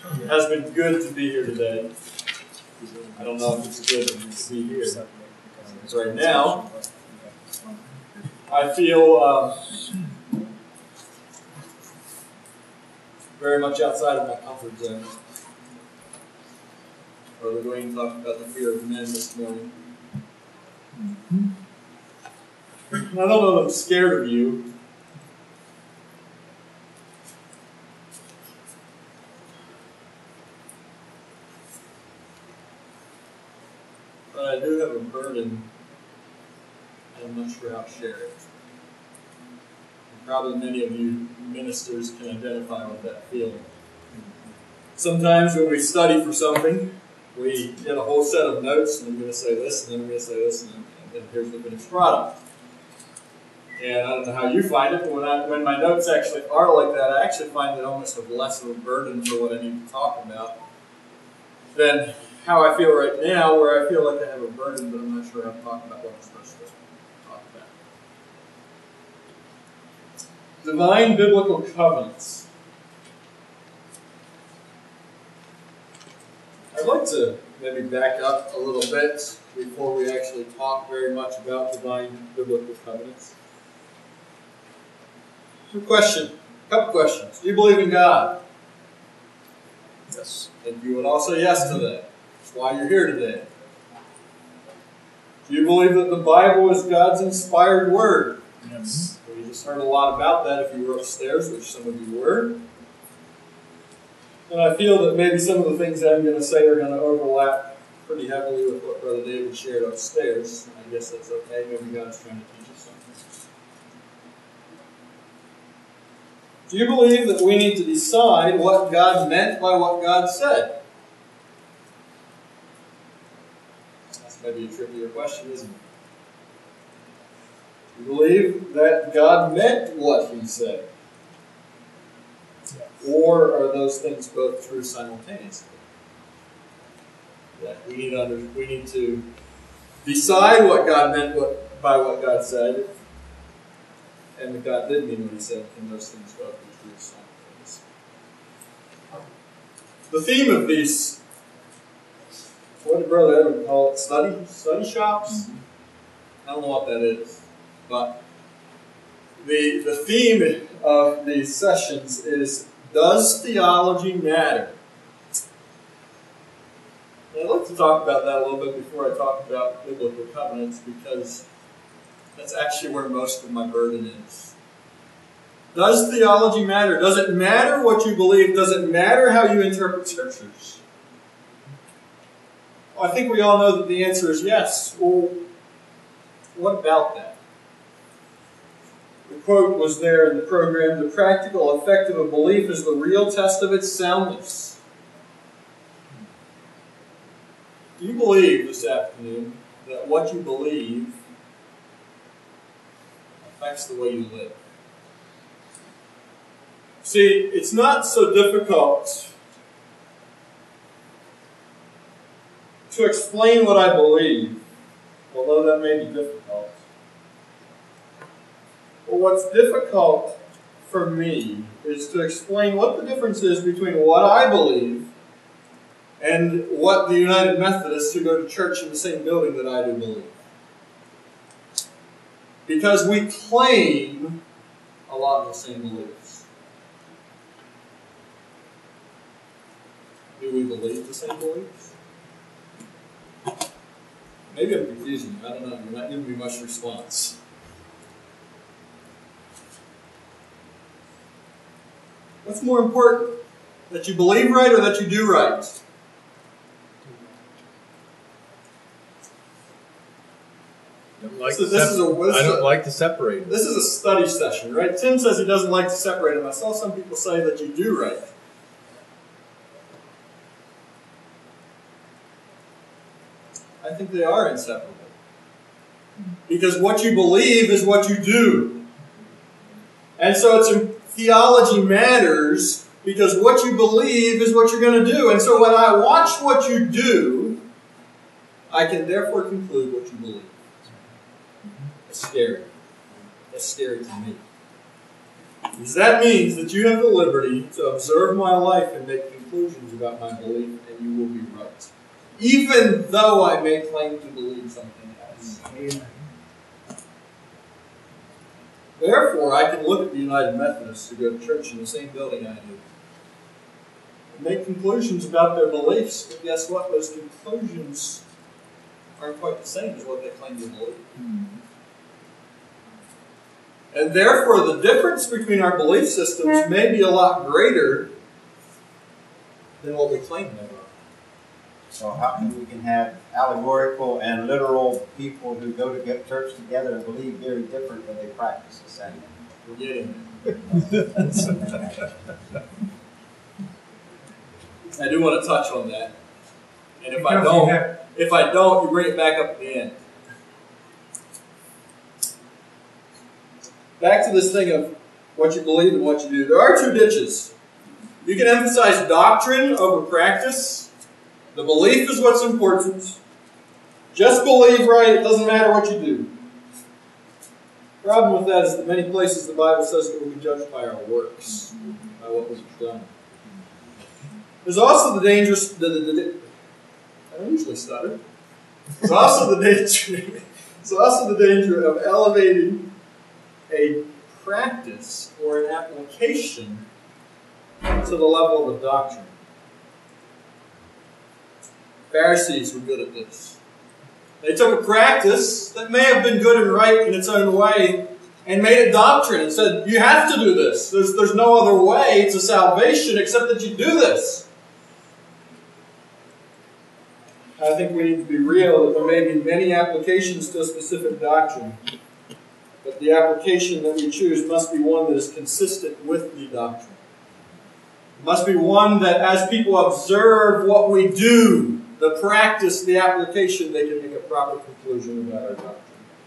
It has been good to be here today. I don't know if it's good to be here. Right now, I feel very much outside of my comfort zone. Brother Dwayne talked about the fear of men this morning. I don't know that I'm scared of you. But I do have a burden, and I'm not sure how to share it. And probably many of you ministers can identify with that feeling. Sometimes when we study for something, we get a whole set of notes, and I'm going to say this, and then I'm going to say this, and then here's the finished product. And I don't know how you find it, but when my notes actually are like that, I actually find it almost less of a burden for what I need to talk about than how I feel right now, where I feel like I have a burden, but I'm not sure how to talk about what I'm supposed to talk about. Divine biblical covenants. I'd like to maybe back up a little bit before we actually talk very much about divine biblical covenants. A couple questions. Do you believe in God? Yes. And you would all say yes to that. That's why you're here today. Do you believe that the Bible is God's inspired word? Yes. Well, you just heard a lot about that if you were upstairs, which some of you were. And I feel that maybe some of the things that I'm going to say are going to overlap pretty heavily with what Brother David shared upstairs. I guess that's okay. Maybe God's trying to teach us something. Do you believe that we need to decide what God meant by what God said? That's maybe a trickier question, isn't it? Do you believe that God meant what He said? Or are those things both true simultaneously? Yeah, we need to decide what God meant by what God said, and that God did mean what He said, and those things both be true simultaneously. The theme of these, what did Brother Edward call it? Study shops? I don't know what that is, but the theme of these sessions is, does theology matter? And I'd like to talk about that a little bit before I talk about biblical covenants, because that's actually where most of my burden is. Does theology matter? Does it matter what you believe? Does it matter how you interpret scriptures? Well, I think we all know that the answer is yes. Well, what about that? The quote was there in the program, "The practical effect of a belief is the real test of its soundness." Do you believe this afternoon that what you believe affects the way you live? See, it's not so difficult to explain what I believe, although that may be difficult. But what's difficult for me is to explain what the difference is between what I believe and what the United Methodists who go to church in the same building that I do believe. Because we claim a lot of the same beliefs. Do we believe the same beliefs? Maybe I'm confusing you. I don't know. You're not giving me much response. What's more important? That you believe right or that you do right? I don't like to separate them. This is a study session, right? Tim says he doesn't like to separate them. I saw some people say that you do right. I think they are inseparable. Because what you believe is what you do. And so theology matters because what you believe is what you're going to do. And so when I watch what you do, I can therefore conclude what you believe. That's scary. That's scary to me. Because that means that you have the liberty to observe my life and make conclusions conclusions about my belief, and you will be right. Even though I may claim to believe something else. Amen. Therefore, I can look at the United Methodists who go to church in the same building I do, and make conclusions about their beliefs, but guess what? Those conclusions aren't quite the same as what they claim to believe. And therefore, the difference between our belief systems may be a lot greater than what we claim they are. So how come we can have allegorical and literal people who go to get church together and believe very different, but they practice the same? We're getting there. I do want to touch on that. And if I don't, you bring it back up at the end. Back to this thing of what you believe and what you do. There are two ditches. You can emphasize doctrine over practice. The belief is what's important. Just believe right, it doesn't matter what you do. The problem with that is that many places the Bible says that we'll be judged by our works, by what we've done. There's also the dangerous... I don't usually stutter. There's also the danger of elevating a practice or an application to the level of a doctrine. Pharisees were good at this. They took a practice that may have been good and right in its own way and made it doctrine and said, you have to do this. There's no other way to salvation except that you do this. I think we need to be real that there may be many applications to a specific doctrine, but the application that we choose must be one that is consistent with the doctrine. It must be one that as people observe what we do, the practice, the application, they can make a proper conclusion about our doctrine.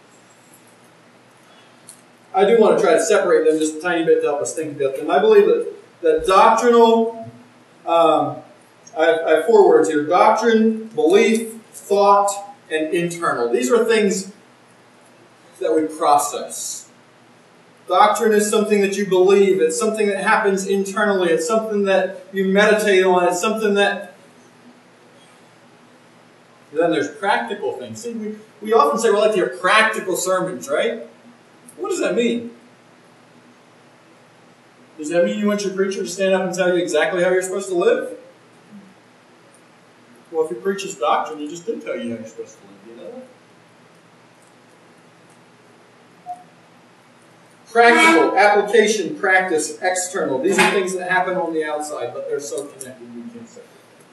I do want to try to separate them just a tiny bit to help us think about them. I believe that doctrinal, I have four words here: doctrine, belief, thought, and internal. These are things that we process. Doctrine is something that you believe. It's something that happens internally. It's something that you meditate on. It's something that... Then there's practical things. See, we often say we like to hear practical sermons, right? What does that mean? Does that mean you want your preacher to stand up and tell you exactly how you're supposed to live? Well, if he preaches doctrine, he just did tell you how you're supposed to live, you know? Practical, application, practice, external. These are things that happen on the outside, but they're so connected we can't separate.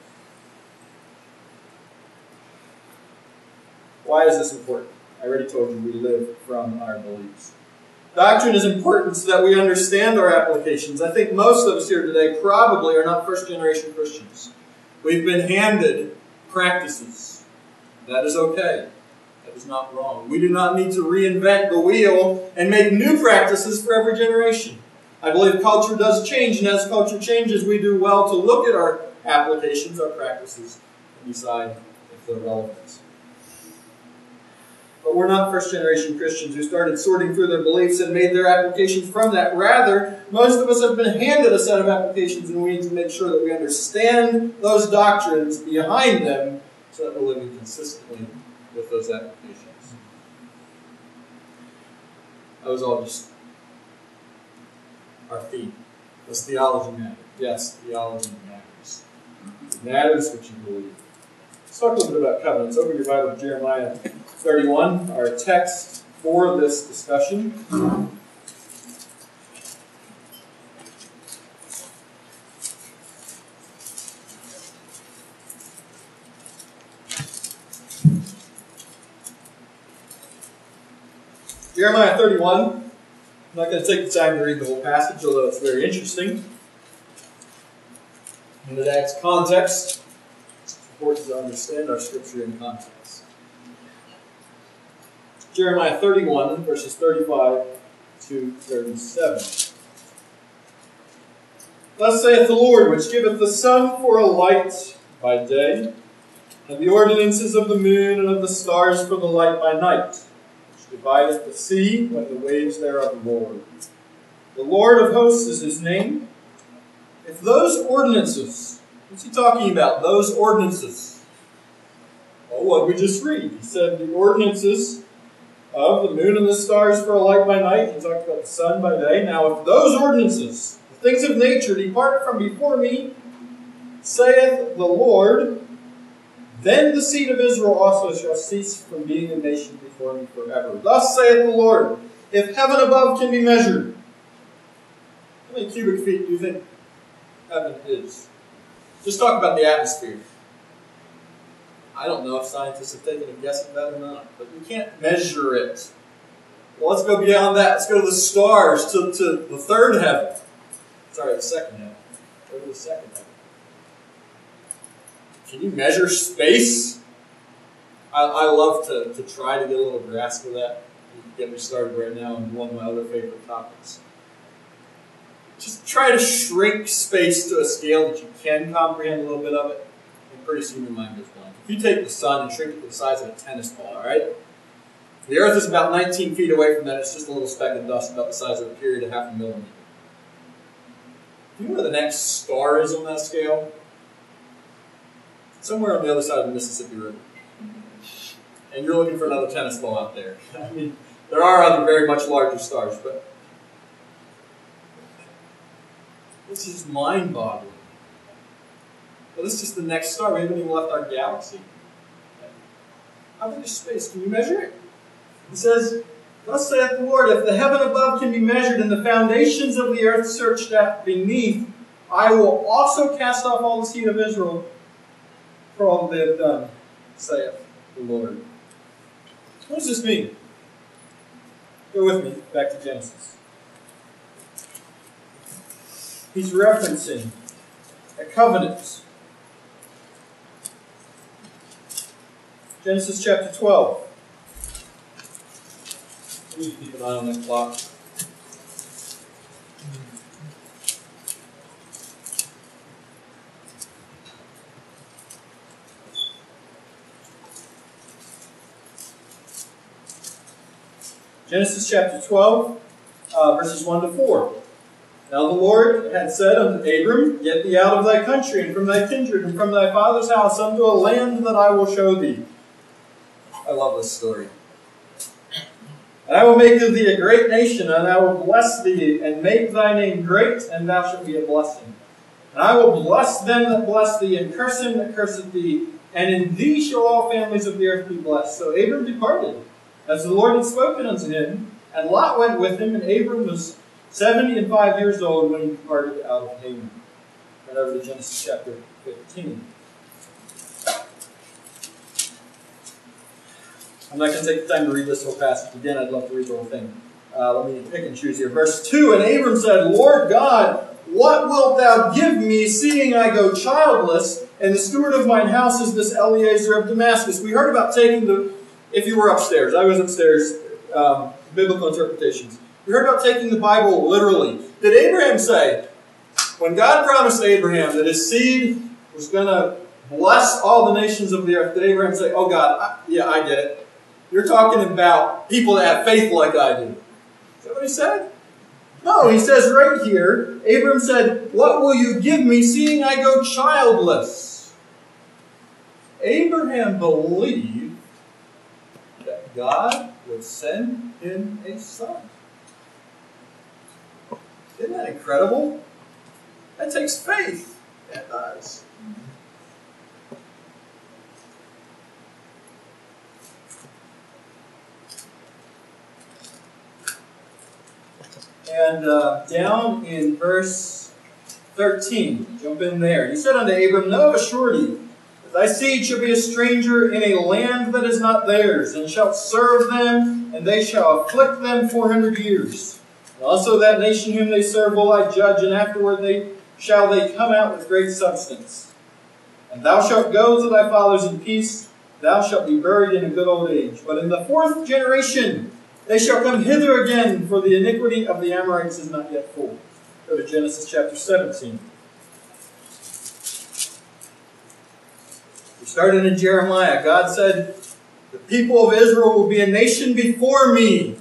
Why is this important? I already told you we live from our beliefs. Doctrine is important so that we understand our applications. I think most of us here today probably are not first-generation Christians. We've been handed practices. That is okay. That is not wrong. We do not need to reinvent the wheel and make new practices for every generation. I believe culture does change, and as culture changes, we do well to look at our applications, our practices, and decide if they're relevant. But we're not first-generation Christians who started sorting through their beliefs and made their applications from that. Rather, most of us have been handed a set of applications, and we need to make sure that we understand those doctrines behind them so that we're living consistently with those applications. That was all just our theme. Does theology matter? Yes, theology matters. It matters what you believe. Let's talk a little bit about covenants. Open your Bible to Jeremiah 31, our text for this discussion. Jeremiah 31. I'm not going to take the time to read the whole passage, although it's very interesting. And it adds context. It's important to understand our scripture in context. Jeremiah 31, verses 35 to 37. Thus saith the Lord, which giveth the sun for a light by day, and the ordinances of the moon and of the stars for the light by night, which divideth the sea when the waves thereof roar. The Lord of hosts is his name. If those ordinances What's he talking about? Those ordinances. Well, what did we just read? He said the ordinances of the moon and the stars for a light by night. He talked about the sun by day. Now, if those ordinances, the things of nature, depart from before me, saith the Lord, then the seed of Israel also shall cease from being a nation before me forever. Thus saith the Lord, if heaven above can be measured, how many cubic feet do you think heaven is? Just talk about the atmosphere. I don't know if scientists have taken a guess at that or not, but you can't measure it. Well, let's go beyond that. Let's go to the stars, to the third heaven. Sorry, the second heaven. Go to the second heaven. Can you measure space? I love to try to get a little grasp of that. You can get me started right now on one of my other favorite topics. Just try to shrink space to a scale that you can comprehend a little bit of it, and pretty soon your mind goes blank. If you take the sun and shrink it to the size of a tennis ball, all right? The Earth is about 19 feet away from that. It's just a little speck of dust about the size of a period of half a millimeter. Do you know where the next star is on that scale? Somewhere on the other side of the Mississippi River. And you're looking for another tennis ball out there. I mean, there are other very much larger stars, but this is mind-boggling. Well, this is just the next star. We haven't even left our galaxy. How big is space? Can you measure it? It says, thus saith the Lord, if the heaven above can be measured and the foundations of the earth searched out beneath, I will also cast off all the seed of Israel for all that they have done, saith the Lord. What does this mean? Go with me back to Genesis. He's referencing a covenant. Genesis chapter 12. Please keep an eye on that clock. Genesis chapter 12, verses 1 to 4. Now the Lord had said unto Abram, get thee out of thy country, and from thy kindred, and from thy father's house, unto a land that I will show thee. I love this story. And I will make of thee a great nation, and I will bless thee, and make thy name great, and thou shalt be a blessing. And I will bless them that bless thee, and curse him that curseth thee, and in thee shall all families of the earth be blessed. So Abram departed, as the Lord had spoken unto him, and Lot went with him, and Abram was 75 years old when he departed out of Haran. Right over to Genesis chapter 15. I'm not going to take the time to read this whole passage again. I'd love to read the whole thing. Let me pick and choose here. Verse 2, and Abram said, Lord God, what wilt thou give me, seeing I go childless, and the steward of mine house is this Eliezer of Damascus? We heard about taking if you were upstairs, I was upstairs, biblical interpretations. We heard about taking the Bible literally. Did Abraham say, when God promised Abraham that his seed was going to bless all the nations of the earth, did Abraham say, oh God, I get it. You're talking about people that have faith like I do. Is that what he said? No, he says right here, Abram said, what will you give me, seeing I go childless? Abraham believed that God would send him a son. Isn't that incredible? That takes faith. That does. And down in verse 13, jump in there. He said unto Abram, know of a surety, that thy seed shall be a stranger in a land that is not theirs, and shalt serve them, and they shall afflict them 400 years. And also that nation whom they serve will I judge, and afterward shall they come out with great substance. And thou shalt go to thy fathers in peace, thou shalt be buried in a good old age. But in the fourth generation they shall come hither again, for the iniquity of the Amorites is not yet full. Go to Genesis chapter 17. We started in Jeremiah. God said, the people of Israel will be a nation before me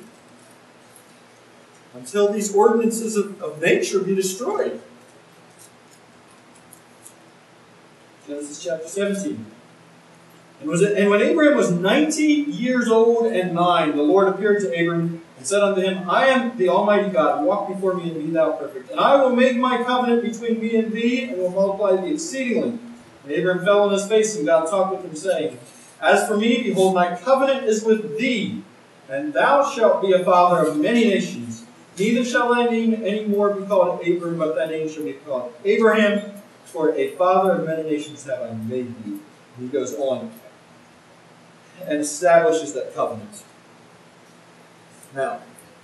until these ordinances of nature be destroyed. Genesis chapter 17. And when Abraham was 90 years old and 9, the Lord appeared to Abram and said unto him, I am the Almighty God, walk before me and be thou perfect. And I will make my covenant between me and thee, and will multiply thee exceedingly. And Abram fell on his face, and God talked with him, saying, As for me, behold, my covenant is with thee, and thou shalt be a father of many nations. Neither shall thy name any more be called Abram, but thy name shall be called Abraham, for a father of many nations have I made thee. And he goes on and establishes that covenant. Now,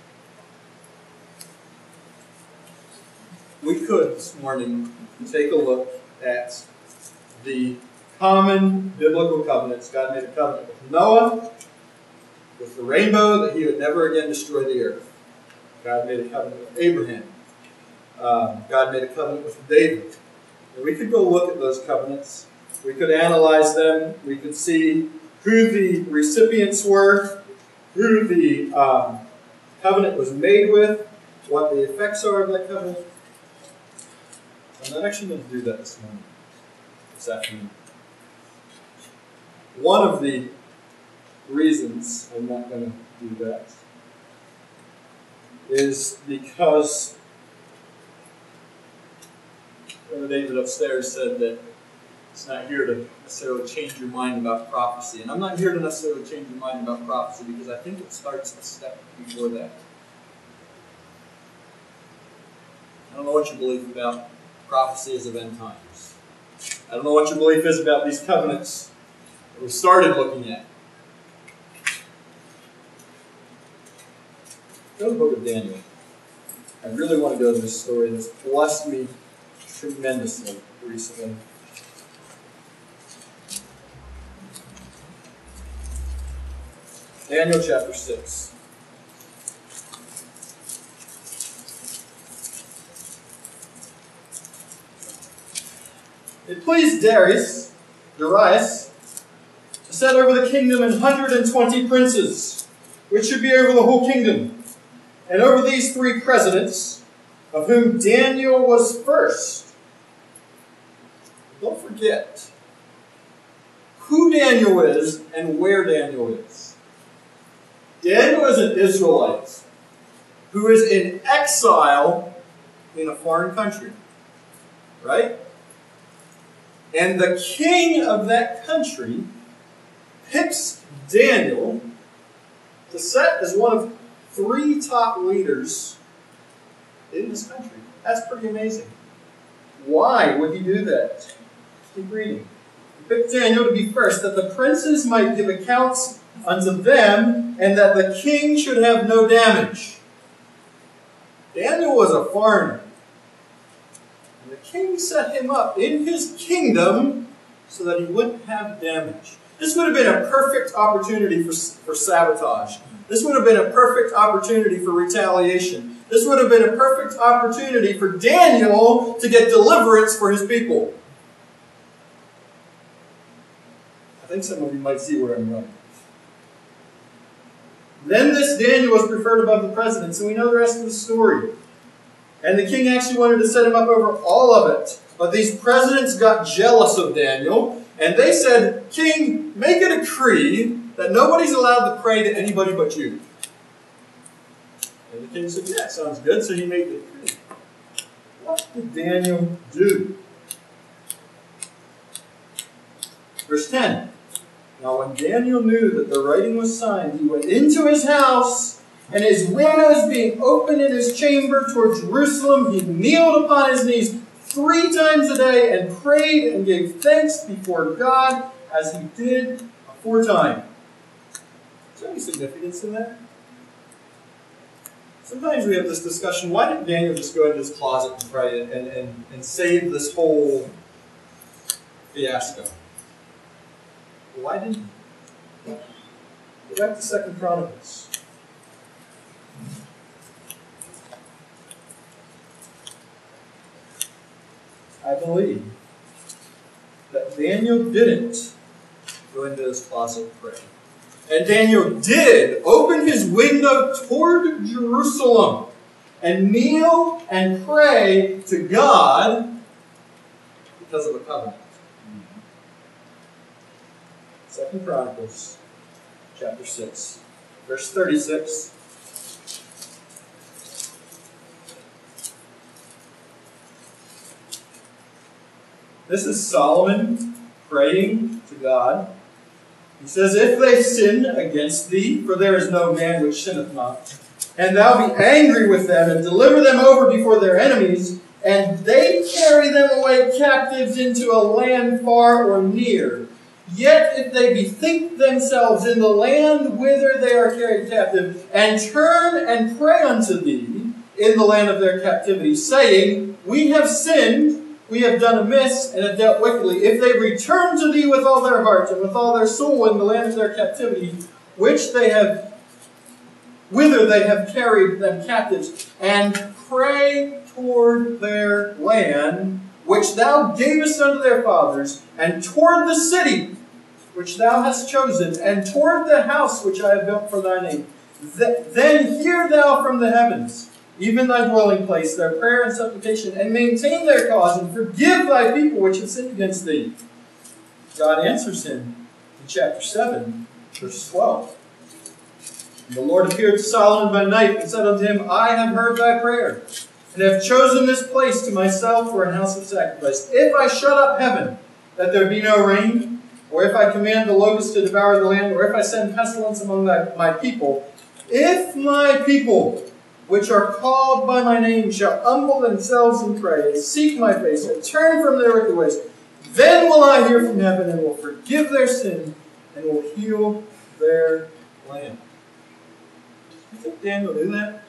we could this morning take a look at the common biblical covenants. God made a covenant with Noah, with the rainbow, that he would never again destroy the earth. God made a covenant with Abraham. God made a covenant with David. And we could go look at those covenants. We could analyze them. We could see who the recipients were, who the covenant was made with, what the effects are of that covenant. I'm not actually going to do that this morning, this afternoon. One of the reasons I'm not going to do that is because Brother David upstairs said that it's not here to necessarily change your mind about prophecy. And I'm not here to necessarily change your mind about prophecy because I think it starts a step before that. I don't know what your belief about prophecy is of end times. I don't know what your belief is about these covenants that we started looking at. Go to the book of Daniel. I really want to go to this story that's blessed me tremendously recently. Daniel chapter 6. It pleased Darius to set over the kingdom 120 princes, which should be over the whole kingdom, and over these 3 presidents, of whom Daniel was first. Don't forget who Daniel is and where Daniel is. Daniel is an Israelite who is in exile in a foreign country, right? And the king of that country picks Daniel to set as one of 3 top leaders in this country. That's pretty amazing. Why would he do that? Keep reading. He picked Daniel to be first, that the princes might give accounts unto them, and that the king should have no damage. Daniel was a foreigner. And the king set him up in his kingdom so that he wouldn't have damage. This would have been a perfect opportunity for sabotage. This would have been a perfect opportunity for retaliation. This would have been a perfect opportunity for Daniel to get deliverance for his people. I think some of you might see where I'm going. Then this Daniel was preferred above the presidents, and we know the rest of the story. And the king actually wanted to set him up over all of it. But these presidents got jealous of Daniel, and they said, King, make a decree that nobody's allowed to pray to anybody but you. And the king said, yeah, sounds good. So he made the decree. What did Daniel do? Verse 10. Now when Daniel knew that the writing was signed, he went into his house, and his windows being open in his chamber toward Jerusalem, he kneeled upon his knees 3 times a day and prayed and gave thanks before God as he did aforetime. Is there any significance in that? Sometimes we have this discussion, why didn't Daniel just go into his closet and pray and save this whole fiasco? Why didn't he? Go back to 2 Chronicles. I believe that Daniel didn't go into his closet and pray. And Daniel did open his window toward Jerusalem and kneel and pray to God because of a covenant. 2 Chronicles chapter 6, verse 36. This is Solomon praying to God. He says, "If they sin against thee, for there is no man which sinneth not, and thou be angry with them, and deliver them over before their enemies, and they carry them away captives into a land far or near. Yet if they bethink themselves in the land whither they are carried captive, and turn and pray unto thee in the land of their captivity, saying, We have sinned, we have done amiss, and have dealt wickedly. If they return to thee with all their heart and with all their soul in the land of their captivity, whither they have carried them captives, and pray toward their land, which thou gavest unto their fathers, and toward the city which thou hast chosen, and toward the house which I have built for thy name, then hear thou from the heavens, even thy dwelling place, their prayer and supplication, and maintain their cause, and forgive thy people which have sinned against thee." God answers him in chapter 7, verse 12. "And the Lord appeared to Solomon by night, and said unto him, I have heard thy prayer, and have chosen this place to myself for an house of sacrifice. If I shut up heaven, that there be no rain, or if I command the locusts to devour the land, or if I send pestilence among my people, if my people, which are called by my name, shall humble themselves and pray, and seek my face, and turn from their wicked ways, then will I hear from heaven, and will forgive their sin, and will heal their land." You think Daniel knew that?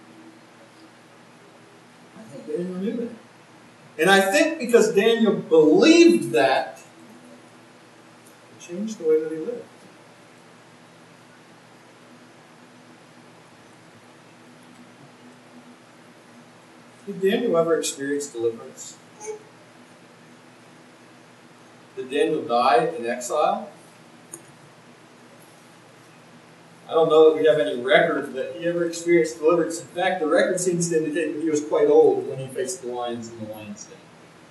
I think Daniel knew that. And I think because Daniel believed that, it changed the way that he lived. Did Daniel ever experience deliverance? Did Daniel die in exile? I don't know that we have any record that he ever experienced deliverance. In fact, the record seems to indicate that he was quite old when he faced the lions in the lion's den.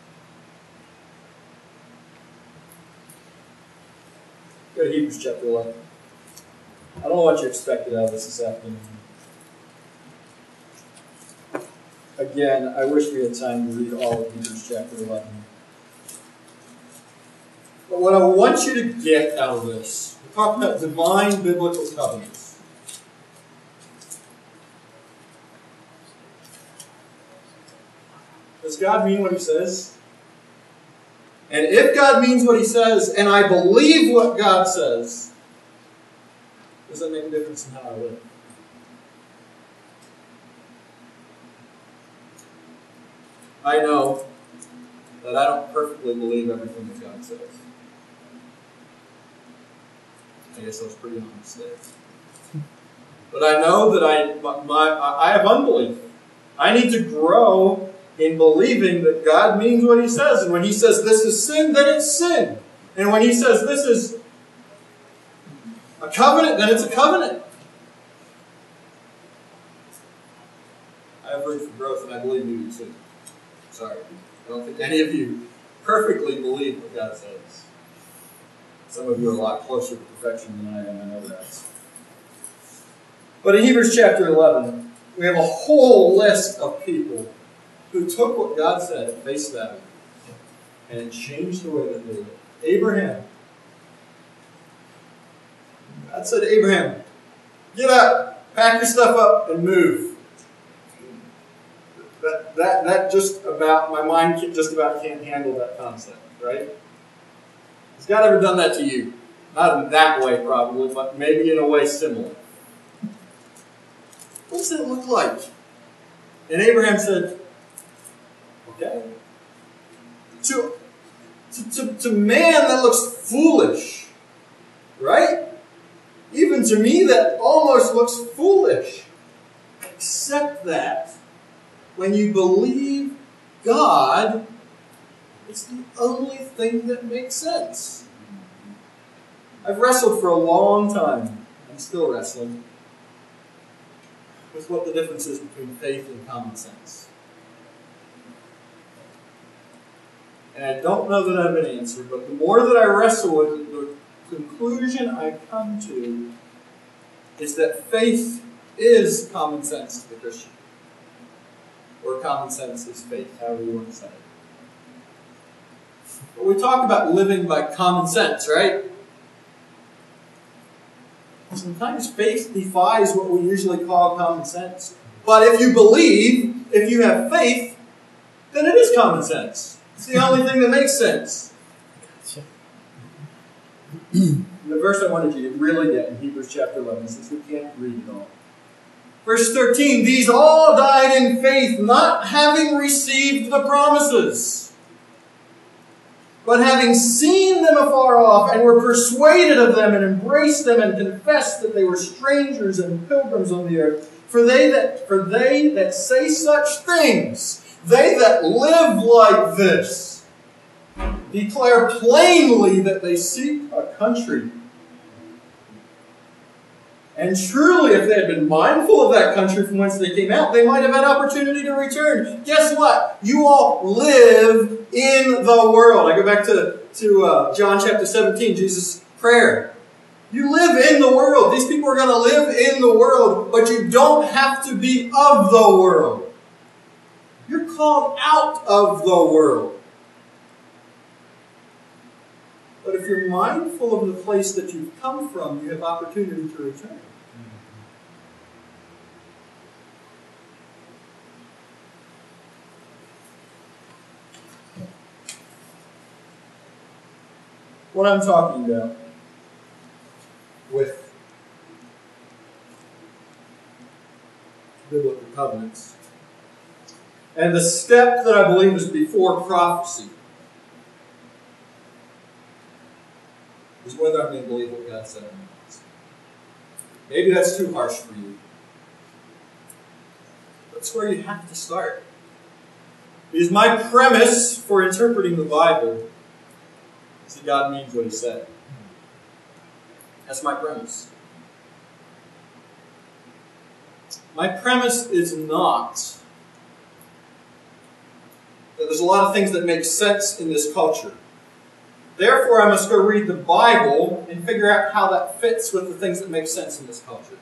Go to Hebrews chapter 11. I don't know what you expected out of this afternoon. Again, I wish we had time to read all of Hebrews chapter 11. But what I want you to get out of this, we're talking about divine biblical covenants. Does God mean what he says? And if God means what he says, and I believe what God says, does that make a difference in how I live? I know that I don't perfectly believe everything that God says. I guess I was pretty honest there. But I know that I have unbelief. I need to grow in believing that God means what he says. And when he says this is sin, then it's sin. And when he says this is a covenant, then it's a covenant. I have room for growth, and I believe you do too. Sorry. I don't think any of you perfectly believe what God says. Some of you are a lot closer to perfection than I am, I know that. But in Hebrews chapter 11, we have a whole list of people who took what God said at face value, and it changed the way that they lived. Abraham. God said to Abraham, get up, pack your stuff up, and move. That just about, my mind just about can't handle that concept, right? Has God ever done that to you? Not in that way, probably, but maybe in a way similar. What does it look like? And Abraham said, okay. To man, that looks foolish, right? Even to me, that almost looks foolish. Except that when you believe God, it's the only thing that makes sense. I've wrestled for a long time. I'm still wrestling with what the difference is between faith and common sense. And I don't know that I have an answer, but the more that I wrestle with it, the conclusion I come to is that faith is common sense to the Christian. Or common sense is faith, however you want to say it. But we talk about living by common sense, right? Sometimes faith defies what we usually call common sense. But if you believe, if you have faith, then it is common sense. It's the only thing that makes sense. The verse I wanted you to really get in Hebrews chapter 11, since we can't read it all. Verse 13, these all died in faith, not having received the promises, but having seen them afar off, and were persuaded of them, and embraced them, and confessed that they were strangers and pilgrims on the earth. For they that say such things, they that live like this, declare plainly that they seek a country. And truly, if they had been mindful of that country from whence they came out, they might have had opportunity to return. Guess what? You all live in the world. I go back to John chapter 17, Jesus' prayer. You live in the world. These people are going to live in the world, but you don't have to be of the world. You're called out of the world. But if you're mindful of the place that you've come from, you have opportunity to return. What I'm talking about with biblical covenants, and the step that I believe is before prophecy, is whether I'm going to believe what God said or not. Maybe that's too harsh for you. That's where you have to start. Because my premise for interpreting the Bible is that God means what He said. That's my premise. My premise is not that there's a lot of things that make sense in this culture. Therefore, I must go read the Bible and figure out how that fits with the things that make sense in this culture.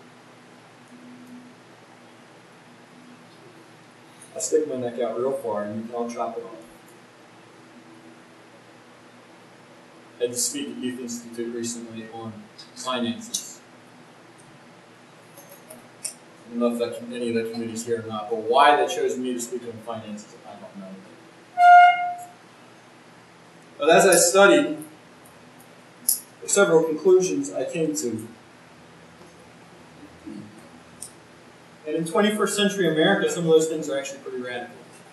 I stick my neck out real far and you can all chop it off. I had to speak at Youth Institute recently on finances. I don't know if any of the committee's here or not, but why they chose me to speak on finances, I don't know. But as I studied, several conclusions I came to. And in 21st century America, some of those things are actually pretty radical.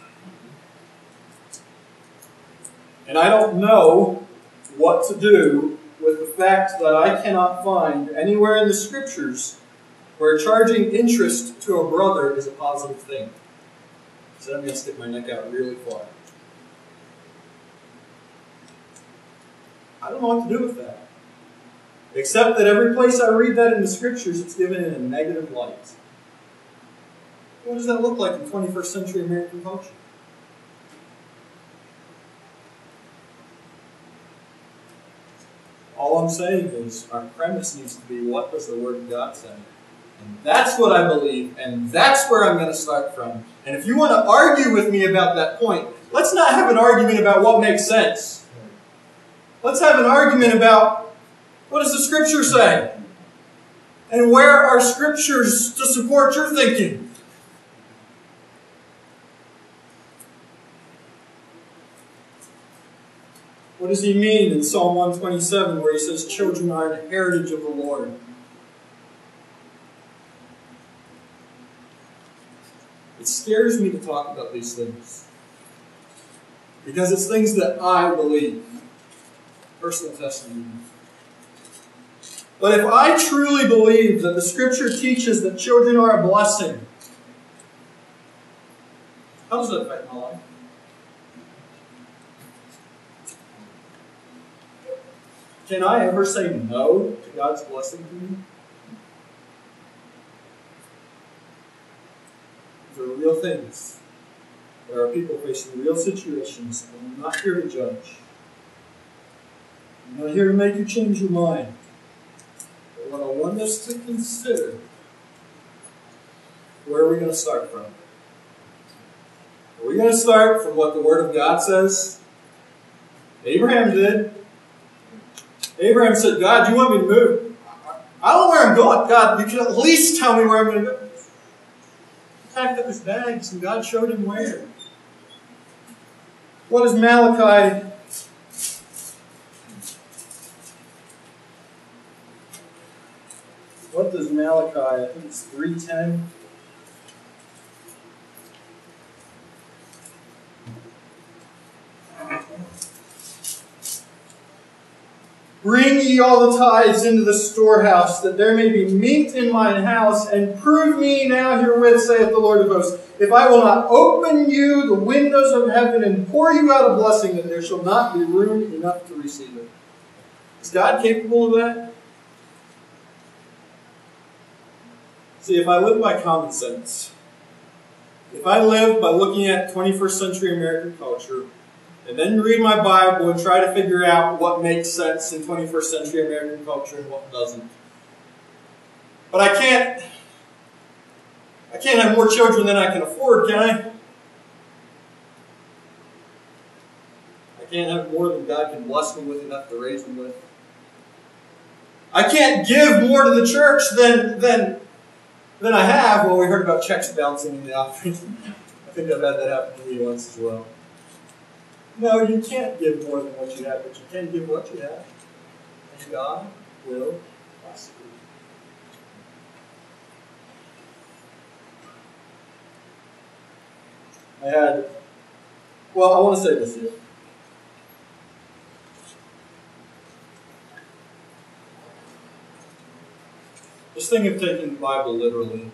And I don't know what to do with the fact that I cannot find anywhere in the Scriptures where charging interest to a brother is a positive thing. So I'm going to stick my neck out really far. I don't know what to do with that. Except that every place I read that in the Scriptures, it's given in a negative light. What does that look like in 21st century American culture? All I'm saying is our premise needs to be, what does the Word of God say? And that's what I believe, and that's where I'm going to start from. And if you want to argue with me about that point, let's not have an argument about what makes sense. Let's have an argument about, what does the Scripture say? And where are Scriptures to support your thinking? What does He mean in Psalm 127 where He says, children are an heritage of the Lord? It scares me to talk about these things. Because it's things that I believe. Personal testimony. But if I truly believe that the Scripture teaches that children are a blessing, how does that affect my life? Can I ever say no to God's blessing to me? These are real things. There are people facing real situations, and I'm not here to judge. I'm not here to make you change your mind. But what I want us to consider, where are we going to start from? Are we going to start from what the Word of God says? Abraham did. Abraham said, God, you want me to move? I don't know where I'm going. God, you can at least tell me where I'm going to go. He packed up his bags and God showed him where. What does Malachi... What does Malachi, I think it's 3:10. Bring ye all the tithes into the storehouse, that there may be meat in mine house, and prove me now herewith, saith the Lord of hosts, if I will not open you the windows of heaven and pour you out a blessing, that there shall not be room enough to receive it. Is God capable of that? See, if I live by common sense, if I live by looking at 21st century American culture, and then read my Bible and try to figure out what makes sense in 21st century American culture and what doesn't. But I can't have more children than I can afford, can I? I can't have more than God can bless me with enough to raise them with. I can't give more to the church than I have. Well, we heard about checks bouncing in the offering. I think I've had that happen to me once as well. No, you can't give more than what you have, but you can give what you have. And God will bless you. I want to say this here. This thing of taking the Bible literally.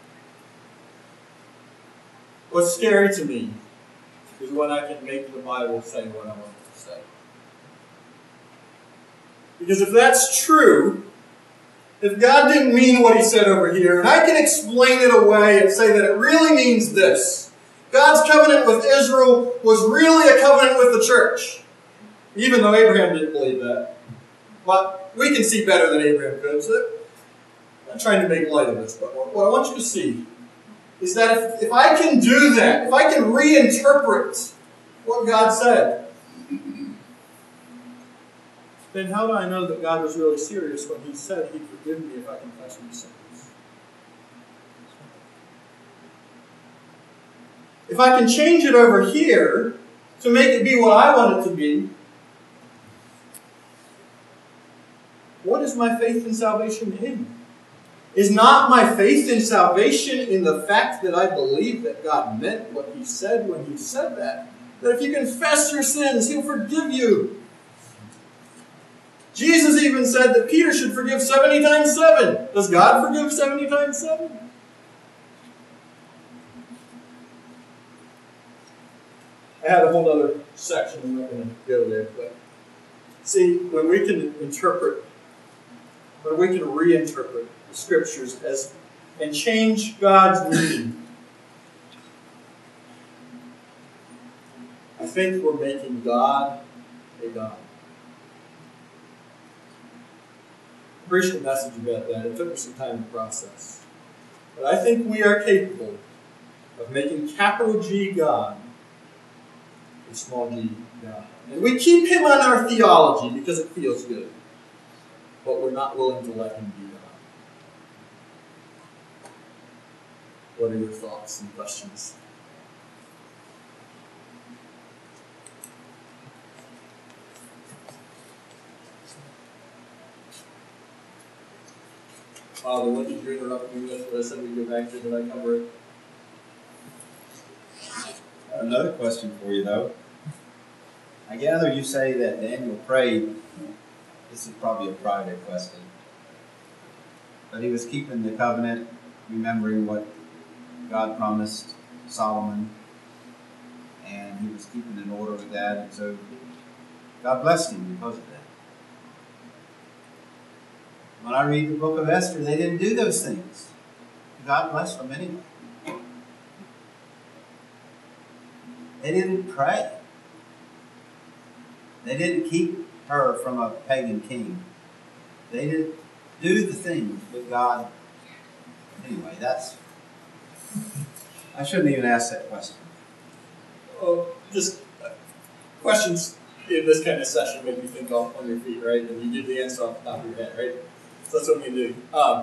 What's scary to me is when I can make the Bible say what I want it to say. Because if that's true, if God didn't mean what he said over here, and I can explain it away and say that it really means this. God's covenant with Israel was really a covenant with the church. Even though Abraham didn't believe that. But we can see better than Abraham could. So I'm not trying to make light of this, but what I want you to see is that if I can do that, if I can reinterpret what God said, then how do I know that God was really serious when he said he'd forgive me if I confess my sins? If I can change it over here to make it be what I want it to be, what is my faith in salvation in? Is not my faith in salvation in the fact that I believe that God meant what he said when he said that? That if you confess your sins, he'll forgive you. Jesus even said that Peter should forgive 70 times 7. Does God forgive 70 times 7? I had a whole other section, I'm not going to go there, but see, when we can reinterpret the Scriptures and change God's meaning, I think we're making God a God. I preached a message about that. It took me some time to process. But I think we are capable of making capital G God a small g God. And we keep him on our theology because it feels good. But we're not willing to let him be God. What are your thoughts and questions? Father, what did you interrupt me with? What I said we go back to, did I cover it? Another question for you, though. I gather you say that Daniel prayed. This is probably a private question. But he was keeping the covenant, remembering what God promised Solomon, and he was keeping in order with that, and so God blessed him because of that. When I read the book of Esther, they didn't do those things. God blessed them anyway. They didn't pray. They didn't keep her from a pagan king. They didn't do the things that God. Anyway, I shouldn't even ask that question. Oh, just questions in this kind of session make you think off on your feet, right? And you give the answer off the top of your head, right? So that's what we do.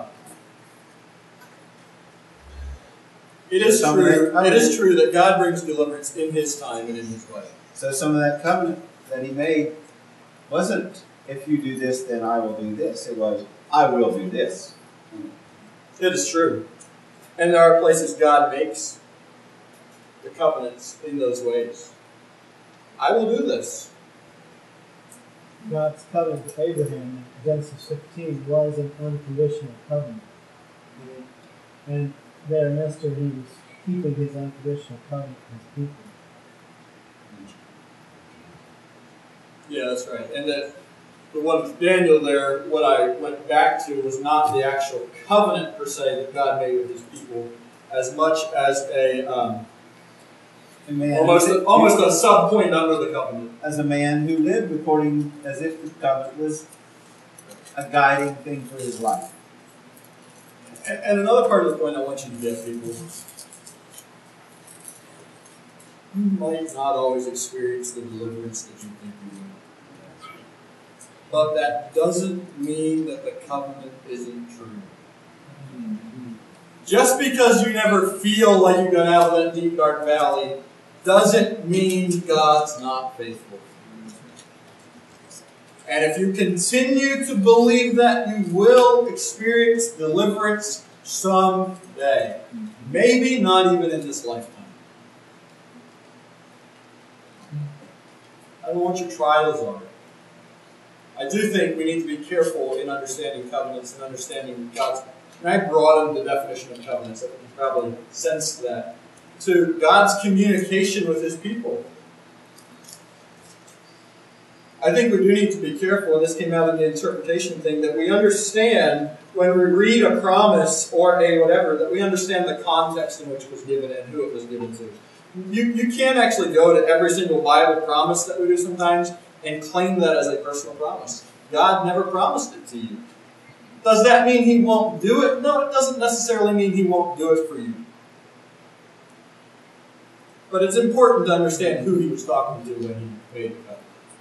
It is true that God brings deliverance in His time and in His way. So some of that covenant that He made wasn't, if you do this, then I will do this. It was, I will do this. It is true. And there are places God makes the covenants in those ways. I will do this. God's covenant to Abraham in Genesis 15 was an unconditional covenant. And there in Esther, he was keeping his unconditional covenant with his people. Yeah, that's right. And the one with Daniel there, what I went back to was not the actual covenant per se that God made with His people, as much as almost a sub-point under the covenant. As a man who lived according as if the covenant was a guiding thing for his life. And another part of the point I want you to get, people, you might not always experience the deliverance that you think you will. But that doesn't mean that the covenant isn't true. Just because you never feel like you got out of that deep, dark valley doesn't mean God's not faithful. And if you continue to believe that, you will experience deliverance someday. Maybe not even in this lifetime. I don't know what your trials are. I do think we need to be careful in understanding covenants and understanding God's. And I broadened the definition of covenants. I think you probably sensed that. To God's communication with His people. I think we do need to be careful, and this came out in the interpretation thing, that we understand when we read a promise or a whatever, that we understand the context in which it was given and who it was given to. You can't actually go to every single Bible promise that we do sometimes and claim that as a personal promise. God never promised it to you. Does that mean He won't do it? No, it doesn't necessarily mean He won't do it for you. But it's important to understand who He was talking to when He made the covenant.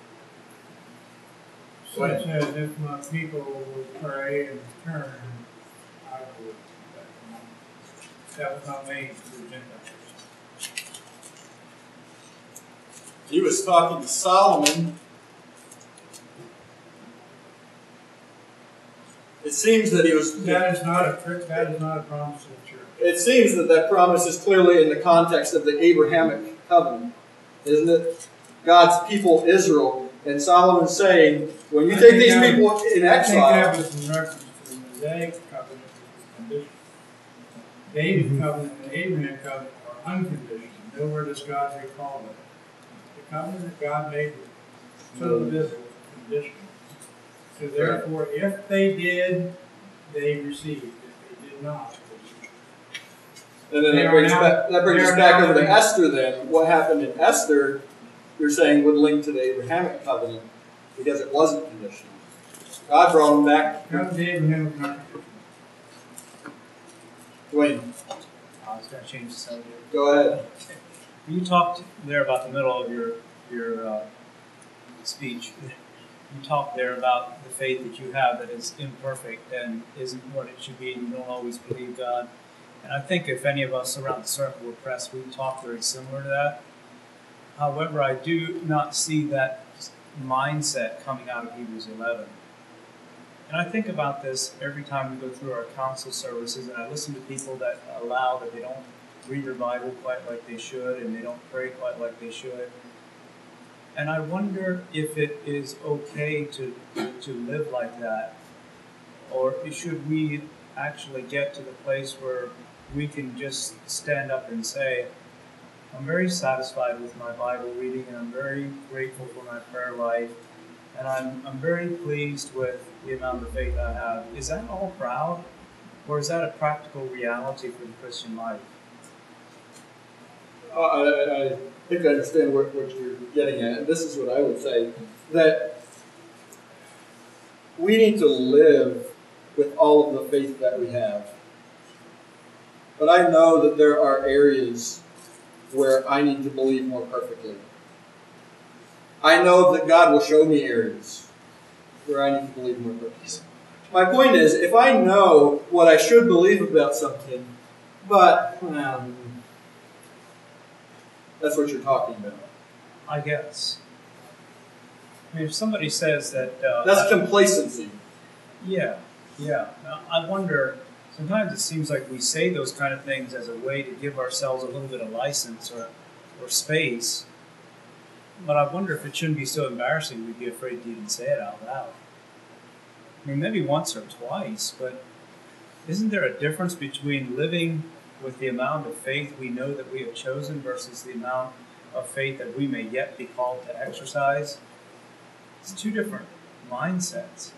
Such as if my people would pray and turn, I would. That was not made for the Gentiles. He was talking to Solomon. It seems that he was. That is not a promise of the church. It seems that promise is clearly in the context of the Abrahamic covenant, isn't it? God's people, Israel, and Solomon saying, when you take these people in exile. I think that was in reference to the Mosaic covenant, which is conditional. David's covenant and the Abraham covenant are unconditional. Nowhere does God recall it. The covenant that God made with the children of Israel was conditional. So therefore, if they did, they received. If they did not, and then that brings us back over to Esther then. What happened in Esther, you're saying, would link to the Abrahamic covenant because it wasn't conditional. God brought them back. Covenant to Abraham was not conditional. Dwayne. I was going to change the subject. Go ahead. You talked there about the middle of your speech. You talked there about the faith that you have that is imperfect and isn't what it should be, and you don't always believe God. And I think if any of us around the circle were pressed, we talk very similar to that. However, I do not see that mindset coming out of Hebrews 11. And I think about this every time we go through our council services, and I listen to people that allow that they don't read their Bible quite like they should, and they don't pray quite like they should. And I wonder if it is okay to live like that, or should we actually get to the place where we can just stand up and say, I'm very satisfied with my Bible reading, and I'm very grateful for my prayer life, and I'm very pleased with the amount of faith I have. Is that all proud, or is that a practical reality for the Christian life? I think I understand what you're getting at, and this is what I would say, that we need to live with all of the faith that we have. But I know that there are areas where I need to believe more perfectly. I know that God will show me areas where I need to believe more perfectly. My point is, if I know what I should believe about something, but that's what you're talking about. I guess. I mean, if somebody says that... that's complacency. Yeah. Now, I wonder, sometimes it seems like we say those kind of things as a way to give ourselves a little bit of license or space. But I wonder if it shouldn't be so embarrassing we'd be afraid to even say it out loud. I mean, maybe once or twice, but isn't there a difference between living with the amount of faith we know that we have chosen versus the amount of faith that we may yet be called to exercise? It's two different mindsets.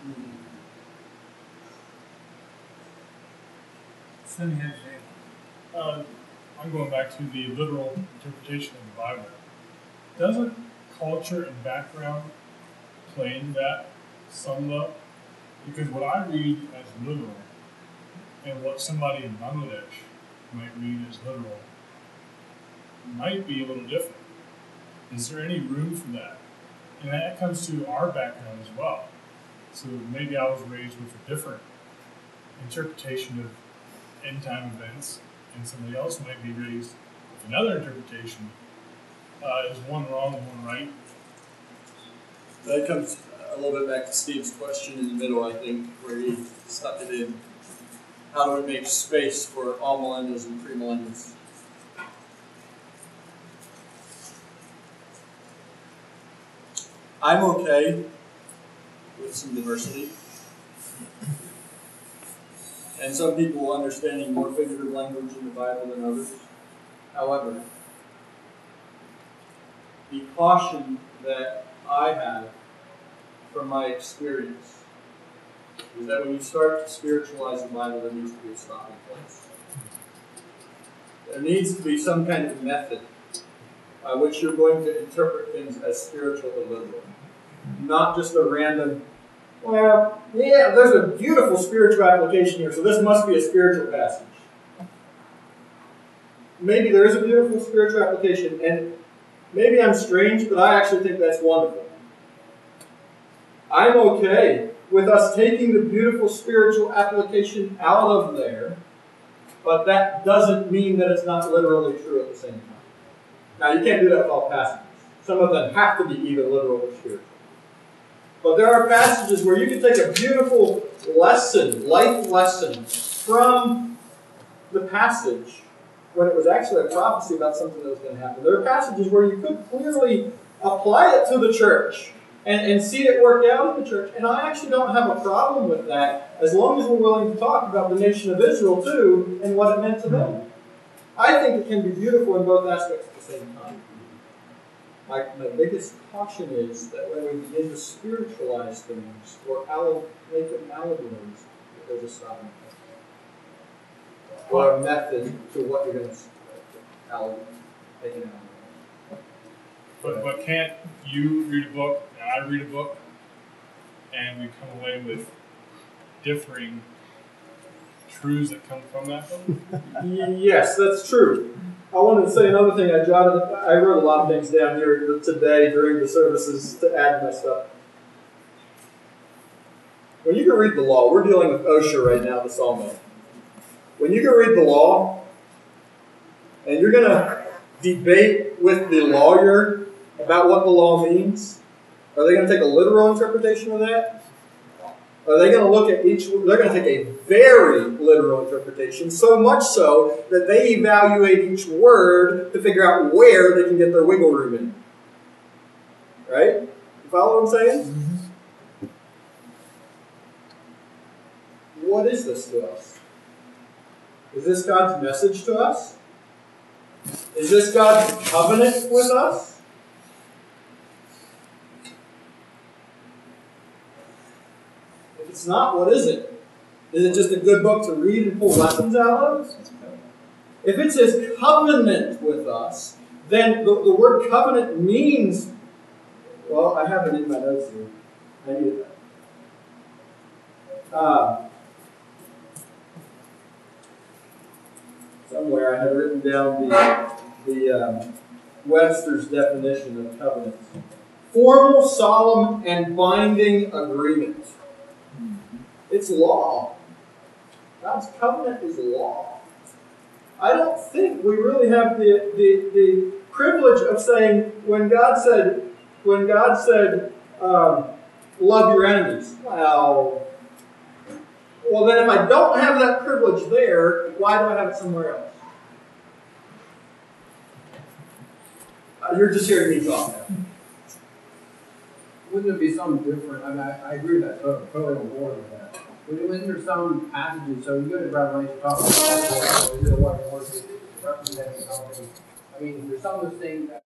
I'm going back to the literal interpretation of the Bible. Doesn't culture and background play into that some though? Because what I read as literal and what somebody in Bangladesh might read as literal might be a little different. Is there any room for that? And that comes to our background as well. So maybe I was raised with a different interpretation of end time events, and somebody else might be raised with another interpretation. Is one wrong and one right? That comes a little bit back to Steve's question in the middle, I think, where he stuck it in. How do we make space for all millennials and premillennials? I'm okay with some diversity. And some people understanding more figurative language in the Bible than others. However, the caution that I have from my experience is that when you start to spiritualize the Bible, there needs to be a stopping place. There needs to be some kind of method by which you're going to interpret things as spiritual or literal. Not just a random, well, yeah, there's a beautiful spiritual application here, so this must be a spiritual passage. Maybe there is a beautiful spiritual application, and maybe I'm strange, but I actually think that's wonderful. I'm okay with us taking the beautiful spiritual application out of there, but that doesn't mean that it's not literally true at the same time. Now, you can't do that with all passages. Some of them have to be either literal or spiritual. But there are passages where you can take a beautiful lesson, life lesson, from the passage when it was actually a prophecy about something that was going to happen. There are passages where you could clearly apply it to the church and see it work out in the church. And I actually don't have a problem with that as long as we're willing to talk about the nation of Israel too and what it meant to them. I think it can be beautiful in both aspects at the same time. My biggest caution is that when we begin to spiritualize things or make them allegories, there's a stopping point. Or a method to what you're going to take an allegory. But can't you read a book and I read a book and we come away with differing truths that come from that book? Yes, that's true. I wanted to say another thing. I wrote a lot of things down here today during the services to add to my stuff. When you can read the law, we're dealing with OSHA right now, the Sawmill. When you can read the law, and you're going to debate with the lawyer about what the law means, are they going to take a literal interpretation of that? Are they going to look at they're going to take a very literal interpretation, so much so that they evaluate each word to figure out where they can get their wiggle room in. Right? You follow what I'm saying? Mm-hmm. What is this to us? Is this God's message to us? Is this God's covenant with us? It's not, what is it? Is it just a good book to read and pull lessons out of? If it's His covenant with us, then the word covenant means, well, I have it in my notes here. I need it. Somewhere I had written down the Webster's definition of covenant. Formal, solemn, and binding agreement. It's law. God's covenant is law. I don't think we really have the privilege of saying when God said love your enemies. Well, then if I don't have that privilege there, why do I have it somewhere else? You're just hearing me talk now. Wouldn't it be something different? I mean, I agree with that, totally on board with that. Isn't there some passages, so you go to Revelation, talk about that, representing something. I mean, there's some of those things that